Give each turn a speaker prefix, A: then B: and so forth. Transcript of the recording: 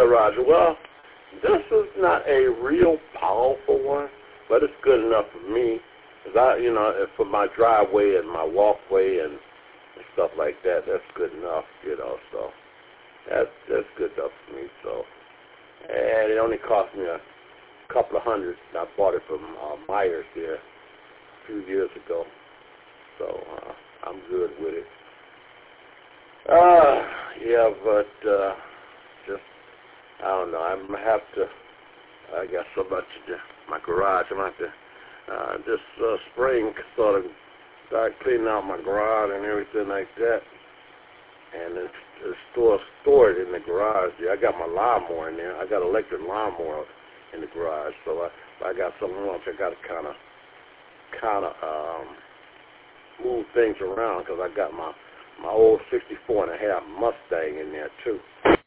A: Roger. Well, this is not a real powerful one, but it's good enough for me. 'Cause for my driveway and my walkway and stuff like that, that's good enough, so that's good enough for me. So, and it only cost me a couple of $100. I bought it from Myers here a few years ago, so I'm good with it. Yeah, but just, I don't know, I'm going to have to, I got so much in my garage, I'm going to have to, this spring sort of start cleaning out my garage and everything like that, and it's stored in the garage. Yeah, I got my lawnmower in there. I got an electric lawnmower in the garage, so I got something else. I got to kind of move things around because I got my old 64 and a half Mustang in there too.